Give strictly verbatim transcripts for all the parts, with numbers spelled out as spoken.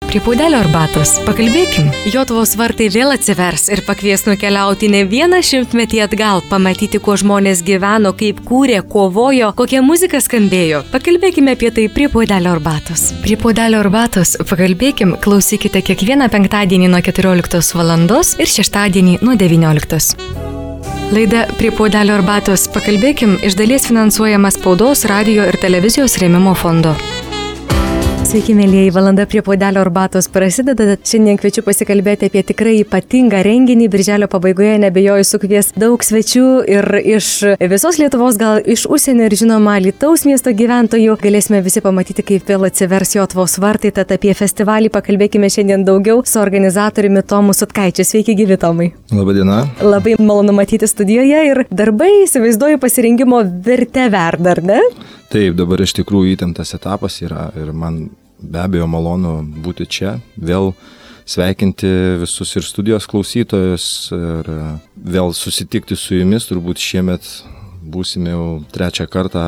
prie puodelio arbatos. Pakalbėkim. Jotvos vartai vėl atsivers ir pakvies nukeliauti ne vieną šimtmetį atgal, pamatyti, kuo žmonės gyveno, kaip kūrė, kovojo, kokia muzika skambėjo. Pakalbėkime apie tai prie puodelio arbatos. Prie puodelio arbatos pakalbėkim, klausykite kiekvieną penktadienį nuo keturioliktos valandos ir šeštadienį nuo devynioliktos. Laida prie puodelio arbatos pakalbėkim iš dalies finansuojama spaudos, radijo ir televizijos rėmimo fondo. Sveiki, mėlyjeji, valanda prie puodelio arbatos prasideda. Šiandien kviečiu pasikalbėti apie tikrai ypatingą renginį. Birželio pabaigoje nebejoju sukvies daug svečių ir iš visos Lietuvos, gal iš užsienio ir žinoma Alytaus miesto gyventojų. Galėsime visi pamatyti, kaip vėl atsivers Jotvos vartai, tad apie festivalį pakalbėkime šiandien daugiau su organizatoriumi Tomu Sutkaičiu. Sveiki, gyvi Tomai. Labadiena. Labai malonu matyti studijoje ir darbai, įsivaizduoju, pasirinkimo virte verda, ar ne? Taip, dabar iš tikrųjų įtemptas etapas yra ir man be abejo malonu būti čia, vėl sveikinti visus ir studijos klausytojus ir vėl susitikti su jumis. Turbūt šiemet būsime jau trečią kartą,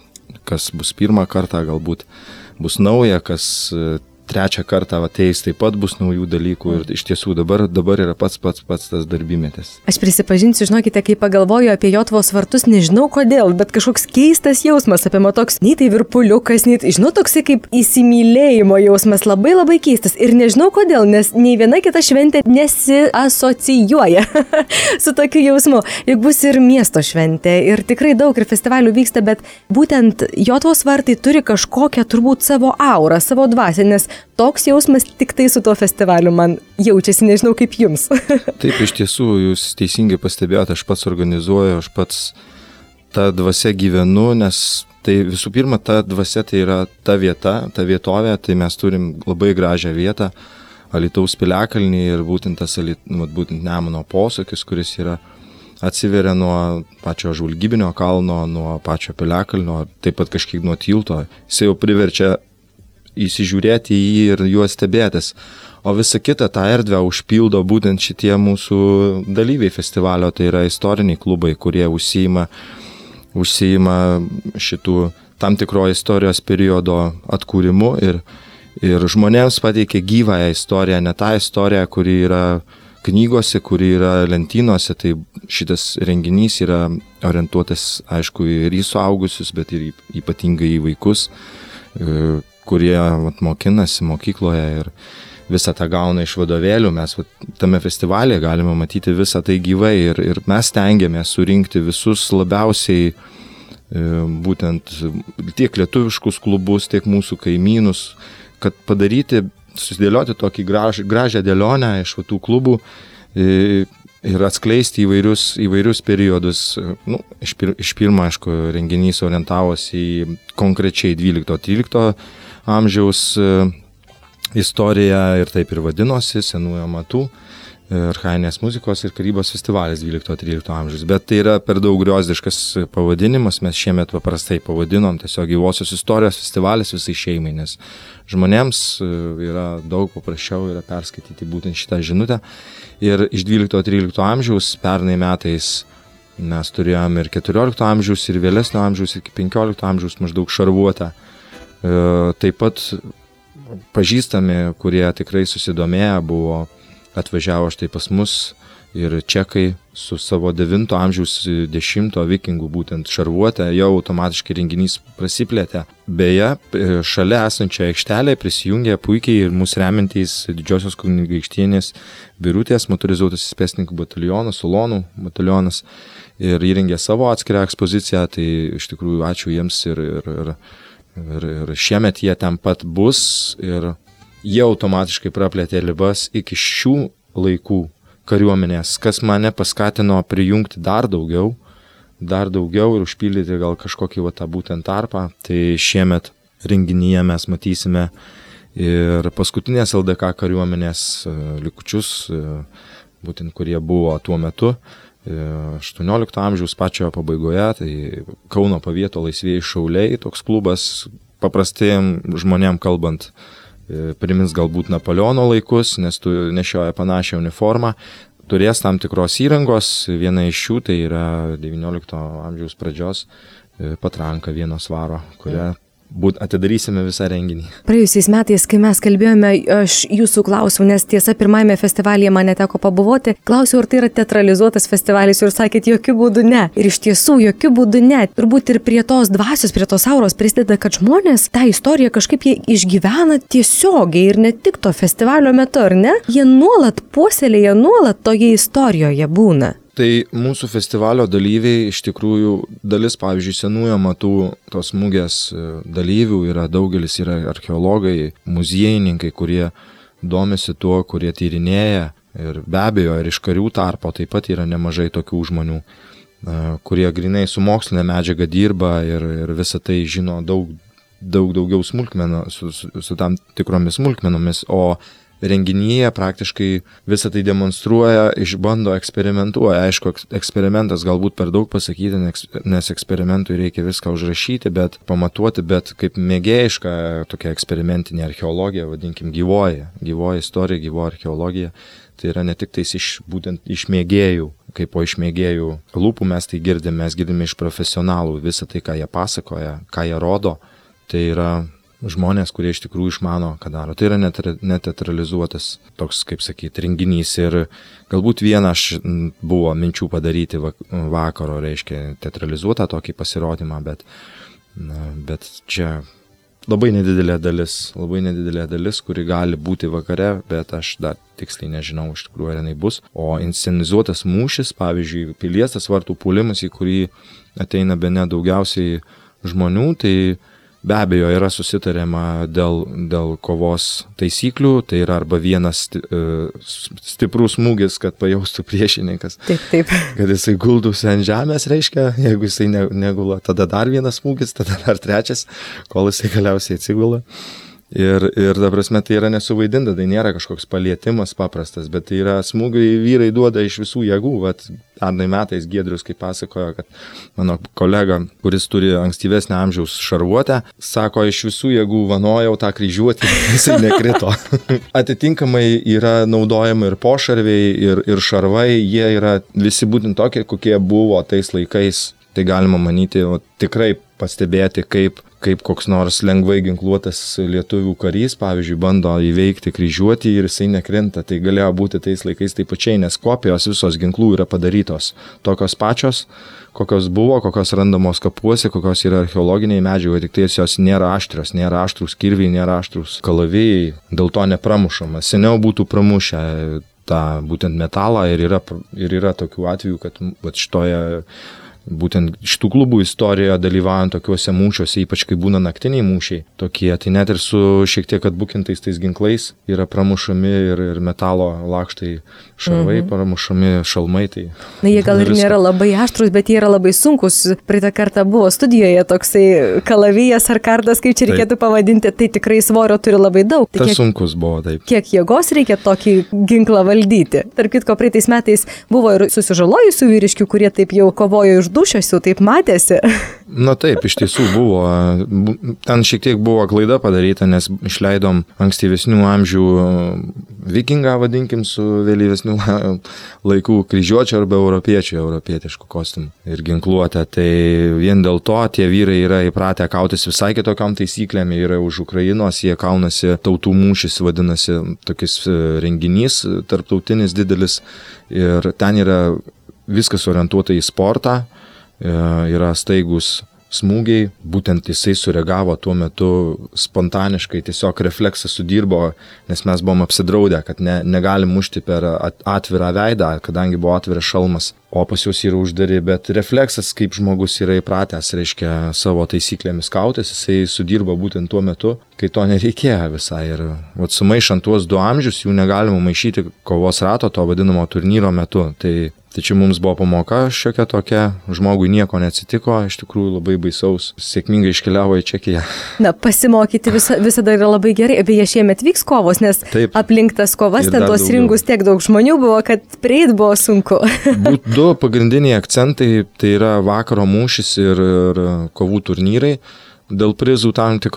kas bus pirmą kartą, galbūt bus nauja, kas trečią kartą ateis, taip pat bus naujų dalykų ir iš tiesų dabar, dabar yra pats pats pats tas darbymetis. Aš prisipažinsiu, žinokite, kai pagalvoju apie Jotvos vartus, nežinau kodėl, bet kažkoks keistas jausmas apima, toks, nei tai virpuliukas, nei, žinau, toksai kaip įsimylėjimo jausmas, labai labai keistas ir nežinau kodėl, nes nei viena kita šventė nesiasocijuoja su tokiu jausmu. Juk bus ir miesto šventė ir tikrai daug ir festivalių vyksta, bet būtent Jotvos vartai turi kažkokią turbūt savo aurą, savo dvasią, nes toks jausmas tik tai su tuo festivaliu man jaučiasi, nežinau kaip jums. Taip, iš tiesų, jūs teisingai pastebėjote, aš pats organizuoju, aš pats tą dvasią gyvenu, nes tai visų pirma, ta dvasia tai yra ta vieta, ta vietovė, tai mes turim labai gražią vietą, Alytaus piliakalnį ir būtent tas būtent Nemuno posūkis, kuris yra atsiveria nuo pačio žvalgybinio kalno, nuo pačio piliakalnio, taip pat kažkiek nuo tilto, jis jau priverčia įsižiūrėti į jį ir juos stebėtis. O visa kita tą erdvę užpildo būtent šitie mūsų dalyviai festivalio, tai yra istoriniai klubai, kurie užsiima, užsiima šitų tam tikro istorijos periodo atkūrimu ir, ir žmonėms pateikia gyvąją istoriją, ne tą istoriją, kuri yra knygose, kuri yra lentynose. Tai šitas renginys yra orientuotas, aišku, ir į suaugusius, bet ir ypatingai į vaikus, kurie vat, mokinasi mokykloje ir visą tą gauna iš vadovėlių. Mes vat, tame festivalėje galime matyti visą tai gyvai ir, ir mes stengiamės surinkti visus labiausiai e, būtent tiek lietuviškus klubus, tiek mūsų kaimynus, kad padaryti, susidėlioti tokį graž, gražią dėlionę iš tų klubų e, ir atskleisti įvairius, įvairius periodus. Nu, iš, pir, iš pirmo, aišku, renginys orientavosi į konkrečiai dvylikto-trylikto amžiaus istoriją ir taip ir vadinosi Senųjų amatų, archainės muzikos ir karybos festivalis dvylikto-trylikto amžiaus. Bet tai yra per daug griozdiškas pavadinimas, mes šiemet paprastai pavadinom tiesiog gyvosios istorijos festivalis visai šeimai, nes žmonėms yra daug paprasčiau yra perskaityti būtent šitą žinutę. Ir iš dvylikto-trylikto amžiaus pernai metais mes turėjom ir keturiolikto amžiaus, ir vėlesnio amžiaus, iki penkiolikto amžiaus maždaug šarvuotą. Taip pat pažįstami, kurie tikrai susidomėję buvo, atvažiavo štai pas mus ir čekai su savo devinto amžiaus dešimto vikingų būtent šarvuotę, jau automatiškai renginys prasiplėtė. Beje, šalia esančioje aikštelėje prisijungė puikiai ir mūsų remiantys Didžiosios kunigaikštienės Birutės motorizuotasis pėstininkų batalionas, Ulonų batalionas ir įrengė savo atskirą ekspoziciją, tai iš tikrųjų ačiū jiems ir, ir, ir Ir, ir šiemet jie ten pat bus ir jie automatiškai praplėtė ribas iki šių laikų kariuomenės, kas mane paskatino prijungti dar daugiau, dar daugiau ir užpildyti gal kažkokį va, tą būtent tarpą. Tai šiemet renginyje mes matysime ir paskutinės L D K kariuomenės likučius, būtent kurie buvo tuo metu. aštuoniolikto amžiaus pačioje pabaigoje, tai Kauno pavieto laisvieji šauliai, toks klubas, paprastiem žmonėm kalbant, primins galbūt Napoleono laikus, nes tu nešioja panašią uniformą, turės tam tikros įrangos, viena iš jų tai yra devyniolikto amžiaus pradžios patranka vieno svaro, kurią būt, atidarysime visą renginį. Praėjusiais metais, kai mes kalbėjome, aš jūsų klausiau, nes tiesa, pirmajame festivalyje man neteko pabuvoti, klausiau, ar tai yra teatralizuotas festivalis ir sakėt, jokių būdų ne. Ir iš tiesų, jokių būdų ne. Turbūt ir prie tos dvasios, prie tos auros prisideda, kad žmonės tą istoriją kažkaip jie išgyvena tiesiogiai ir ne tik to festivalio metu, ar ne? Jie nuolat puoselėja, nuolat toje istorijoje būna. Tai mūsų festivalio dalyviai, iš tikrųjų, dalis, pavyzdžiui, senųjų amatų tos mugės dalyvių yra, daugelis yra archeologai, muziejininkai, kurie domisi tuo, kurie tyrinėja. Ir be abejo, ir iš karių tarpo taip pat yra nemažai tokių žmonių, kurie grinai su mokslinė medžiaga dirba ir, ir visą tai žino daug, daug daugiau smulkmenų, su, su, su tam tikromis smulkmenomis, o renginyje praktiškai visą tai demonstruoja, išbando, eksperimentuoja. Aišku, eksperimentas galbūt per daug pasakyti, nes eksperimentui reikia viską užrašyti, bet pamatuoti, bet kaip mėgėjiška tokia eksperimentinė archeologija, vadinkim, gyvoji, gyvoji istorija, gyvoji archeologija. Tai yra ne tik tais iš, būtent iš mėgėjų, kaip po iš mėgėjų lūpų mes tai girdime, mes girdime iš profesionalų visą tai, ką jie pasakoja, ką jie rodo. Tai yra žmonės, kurie iš tikrųjų išmano, ką daro. Tai yra neteatralizuotas toks, kaip sakyti, renginys. Ir galbūt vieną aš buvo minčių padaryti vakaro, reiškia, teatralizuotą tokį pasirodymą, bet, bet čia labai nedidelė dalis, labai nedidelė dalis, kuri gali būti vakare, bet aš dar tiksliai nežinau, iš tikrųjų, ar jinai bus. O inscenizuotas mūšis, pavyzdžiui, Pilies tas vartų puolimas, į kurį ateina bene daugiausiai žmonių, tai be abejo yra susitariama dėl, dėl kovos taisyklių, tai yra arba vienas stiprus smūgis, kad pajaustų priešininkas, taip, taip. Kad jisai guldųsi ant žemės, reiškia, jeigu jisai ne, negula, tada dar vienas smūgis, tada dar trečias, kol jisai galiausiai atsigula. Ir, ir ta prasme, tai yra nesuvaidinta, tai nėra kažkoks palietimas paprastas, bet tai yra smūgiai vyrai duoda iš visų jėgų. Vat pernai metais Giedrius, kaip pasakojo, kad mano kolega, kuris turi ankstyvesnio amžiaus šarvuotę, sako, iš visų jėgų vanojau tą kryžiuotį, jisai nekrito. Atitinkamai yra naudojama ir pošarviai, ir, ir šarvai, jie yra visi būtent tokie, kokie buvo tais laikais. Tai galima manyti, o tikrai pastebėti, kaip, kaip koks nors lengvai ginkluotas lietuvių karys, pavyzdžiui, bando įveikti kryžiuotį ir jisai nekrinta. Tai galėjo būti tais laikais taip pačiai, nes kopijos visos ginklų yra padarytos tokios pačios, kokios buvo, kokios randamos kapuose, kokios yra archeologiniai medžiagai, tik tai jos nėra aštrios, nėra aštrūs kirviai, nėra aštrūs kalavijai, dėl to nepramušama. Seniau būtų pramušę tą būtent metalą ir yra, ir yra tokių atvejų, kad vat, šitoje būtent šitų klubų istorijoje dalyvaujant tokiuose mūšiuose, ypač kai būna naktiniai mūšiai tokie, tai net ir su šiek tiek atbukintais tais ginklais yra pramušami ir, ir metalo lakštai šarvai, mhm. pramušami šalmai. Tai na, jie gal ir nėra labai aštrus, bet jie yra labai sunkus. Praeitą kartą buvo studijoje toksai kalavijas ar kardas, kaip čia reikėtų taip pavadinti, tai tikrai svorio turi labai daug. Tai tas kiek, sunkus buvo, taip. Kiek jėgos reikia tokį ginklą valdyti? Tarp kitko, praeitais metais buvo ir susižalojusių vyriškių, kurie taip jau kovojo iš dušios, jau taip matėsi. Na taip, iš tiesų buvo. Ten šiek tiek buvo klaida padaryta, nes išleidom ankstyvesnių amžių vikingą, vadinkim, su vėlyvesnių laikų kryžiuočio arba europiečių, europietiškų kostiumų ir ginkluotę. Tai vien dėl to tie vyrai yra įpratę kautis visai kitokiom taisyklėm, yra už Ukrainos, jie kaunasi tautų mūšis, vadinasi, tokis renginys tarptautinis didelis ir ten yra viskas orientuota į sportą, yra staigus smūgiai, būtent jisai sureagavo tuo metu spontaniškai, tiesiog refleksas sudirbo, nes mes buvom apsidraudę, kad ne, negalim mušti per atvirą veidą, kadangi buvo atviras šalmas, o pas juos yra uždari, bet refleksas, kaip žmogus yra įpratęs, reiškia savo taisyklėmis kautis, jisai sudirbo būtent tuo metu, kai to nereikėjo visai. Ir vat, sumaišant tuos du amžius, jų negalima maišyti kovos rato, to vadinamo turnyro metu. Tai Tai čia mums buvo pamoka šiokia tokia, žmogui nieko neatsitiko, iš tikrųjų labai baisaus, sėkmingai iškeliavo į Čekiją. Na, pasimokyti visa, visada yra labai gerai, beje šiemet vyks kovos, nes taip, aplink tas kovas, ten tos ringus tiek daug žmonių buvo, kad prieit buvo sunku. Būt du pagrindiniai akcentai, tai yra vakaro mūšis ir, ir kovų turnyrai. Dėl prizų tam tikrų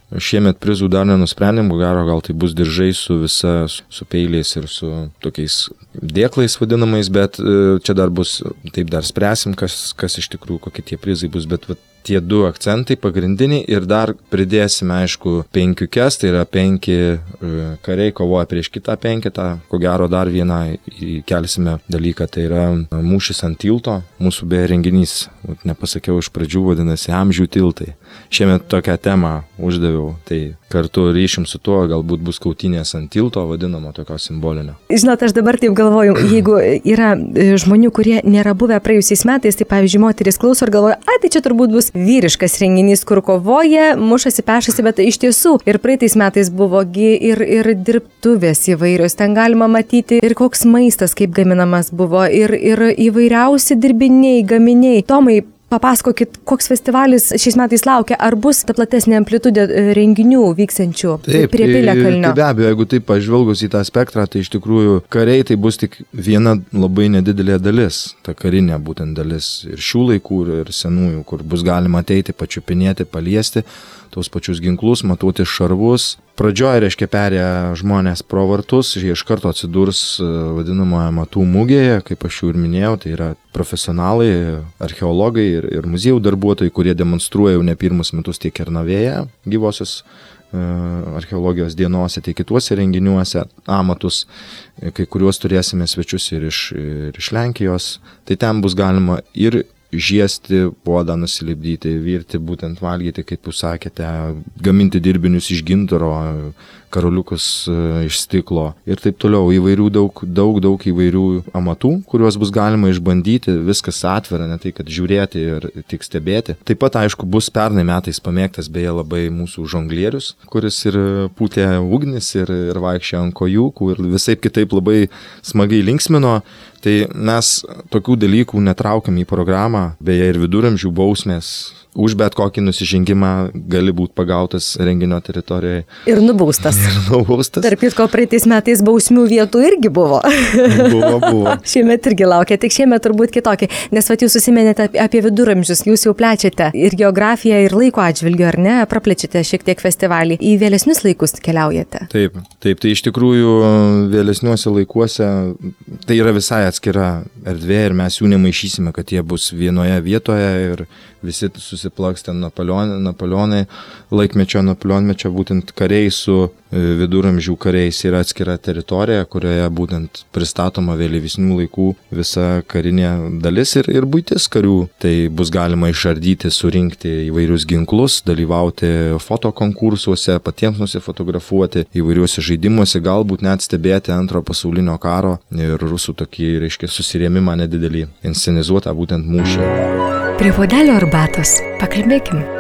Šiemet prizų dar nenusprendėm, gero gal tai bus diržai su visa, su peiliais ir su tokiais dėklais vadinamais, bet čia dar bus, taip dar spręsim, kas, kas iš tikrųjų, kokie tie prizai bus, bet vat, tie du akcentai pagrindiniai ir dar pridėsime, aišku, penkiukes, tai yra penki kariai kovoja prieš kitą penketą, ko gero dar vieną įkelsime dalyką, tai yra mūšis ant tilto, mūsų beje renginys, nepasakiau iš pradžių, vadinasi Amžių tiltai. Šiemet tokią temą uždaviau, tai kartu ryšim su tuo, galbūt bus kautynės ant tilto, vadinamo tokio simbolinio. Žinot, aš dabar taip galvoju, jeigu yra žmonių, kurie nėra buvę praėjusiais metais, tai pavyzdžiui, moteris klauso ir galvoja, ai, tai čia turbūt bus vyriškas renginys, kur kovoja, mušasi, pešasi, bet iš tiesų ir praeitais metais buvogi ir, ir dirbtuvės įvairios, ten galima matyti ir koks maistas, kaip gaminamas buvo, ir, ir įvairiausi dirbiniai, gaminiai. Tomai, papasakokit, koks festivalis šiais metais laukia, ar bus ta platesnė amplitudė renginių vyksiančių taip, prie Piliakalnio? Tai be abejo, jeigu taip pažvelgus į tą spektrą, tai iš tikrųjų kariai tai bus tik viena labai nedidelė dalis, ta karinė būtent dalis ir šių laikų, ir senųjų, kur bus galima ateiti, pačiupinėti, paliesti tos pačius ginklus, matuoti šarvus. Pradžioje, reiškia, perėję žmonės pro vartus, jie iš karto atsidurs vadinamoje matų mugėje, kaip aš jau ir minėjau, tai yra profesionalai, archeologai ir, ir muziejų darbuotojai, kurie demonstruoja jau ne pirmus metus tiek Kernavėje gyvosios archeologijos dienose, tiek kituose renginiuose amatus, kai kuriuos turėsime svečius ir iš, ir iš Lenkijos, tai ten bus galima ir žiesti, puodą nusilipdyti, virti, būtent valgyti, kaip jūs sakėte, gaminti dirbinius iš gintaro, karoliukus iš stiklo ir taip toliau. Įvairių daug, daug, daug įvairių amatų, kuriuos bus galima išbandyti, viskas atvira, ne tai, kad žiūrėti ir tik stebėti. Taip pat, aišku, bus pernai metais pamėgtas beje labai mūsų žonglierius, kuris ir pūtė ugnis ir, ir vaikščia ant kojūkų ir visaip kitaip labai smagiai linksmino. Tai mes tokių dalykų netraukiam į programą, beje ir viduramžių bausmės. Už bet kokį nusižengimą gali būti pagautas renginio teritorijoje. Ir nubaustas. Ir nubaustas. Tarp kitko, praeitais metais bausmių vietų irgi buvo. Buvo, buvo. Šiemet irgi laukia, tik šiemet turbūt kitokį. Nes vat jūs susimenėte apie viduramžius, jūs jau plečiate ir geografiją, ir laiko atžvilgiu, ar ne? Praplečiate šiek tiek festivalį. Į vėlesnius laikus keliaujate. Taip, taip, tai iš tikrųjų vėlesniuose laikuose tai yra visai atskira erdvė ir mes jų nemaišysime, kad jie bus vienoje vietoje ir visi susiplaks ten Napoleonai, Napoleonai laikmečio, Napoleonmečio, būtent kariai su viduramžių kariais yra atskira teritorija, kurioje būtent pristatoma vėlyvesnių laikų visa karinė dalis ir, ir buitis karių. Tai bus galima išardyti, surinkti įvairius ginklus, dalyvauti fotokonkursuose, patiems nusifotografuoti, įvairiuose žaidimuose, galbūt net stebėti antrojo pasaulinio karo ir rusų tokį, reiškia, susirėmimą nedidelį, inscenizuotą būtent mūšį. Prie puodelio arbatos pakalbėkim.